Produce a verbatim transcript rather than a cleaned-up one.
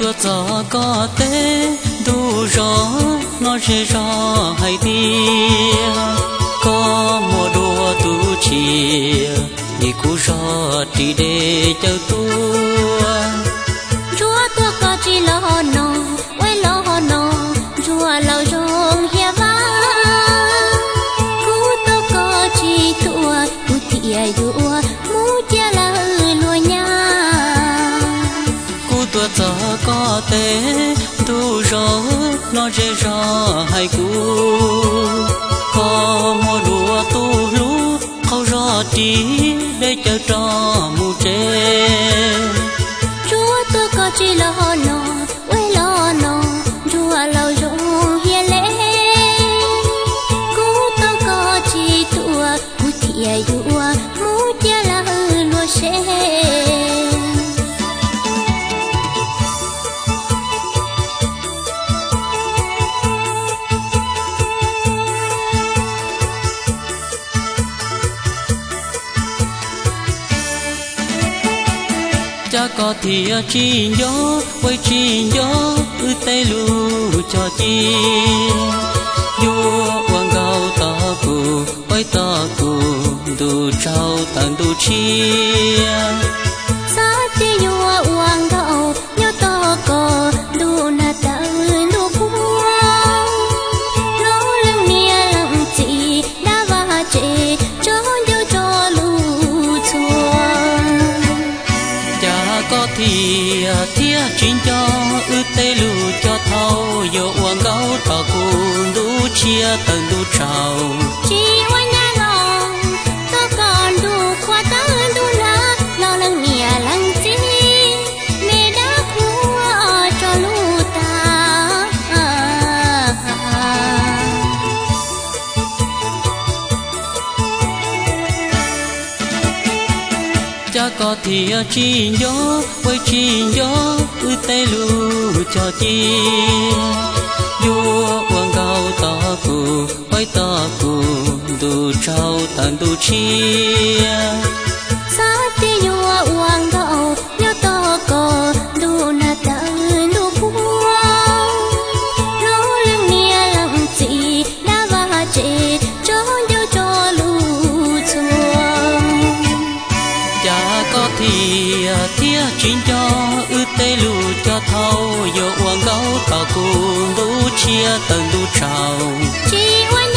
tua gió có té đủ gió nó rơi gió hay tia có mùa đùa tu chia đi cú gió chỉ để cho tua chúa tua có chỉ lo nọ quay lo nọ chúa lo rong hia vá cú tua có chỉ tua cú tia dua mu chia là lùa nha tua gió có té đủ gió nó rơi gió hay cú có mùa đùa tu lú khâu gió tí để chờ cho mù chê chúa tôi có chỉ lo nọ quay lo nọ chúa lâu rong hiền lễ cú tôi có chỉ tua cú thiệt dua mu chia là lúa xe cha có thì chi gió quay chi gió ư tây lu cho chi vua quang gạo ta cụ quay ta cụ đủ trao tàn đủ chia sa ti vua quang gạo nhớ ta có đủ na ta đủ bua nó lưng nia lưng chị đã va chê cho nhau cho lu chua có thì thia chín cho ư tê lù cho thâu yo uang gấu thọ cùng đủ chia từng đủ trào chỉ oan nhà lòng tôi còn đủ khoa tớ đủ lá lo lắng nia lắng chi mẹ đã khua cho lu ta cha có thì chi gió quay chi gió ư tê lu cho chi vua quang gạo ta cụ quay ta cụ đủ trao tàn đủ chia sa ti vua quang gạo nhớ ta có đủ na ta đủ bua nó lưng nia lặng chị đã va chê cho nhau cho lu có thì thia chín cho ư tê lù cho thâu yo uang gấu ta cùng đủ chia từng đủ trào chỉ oan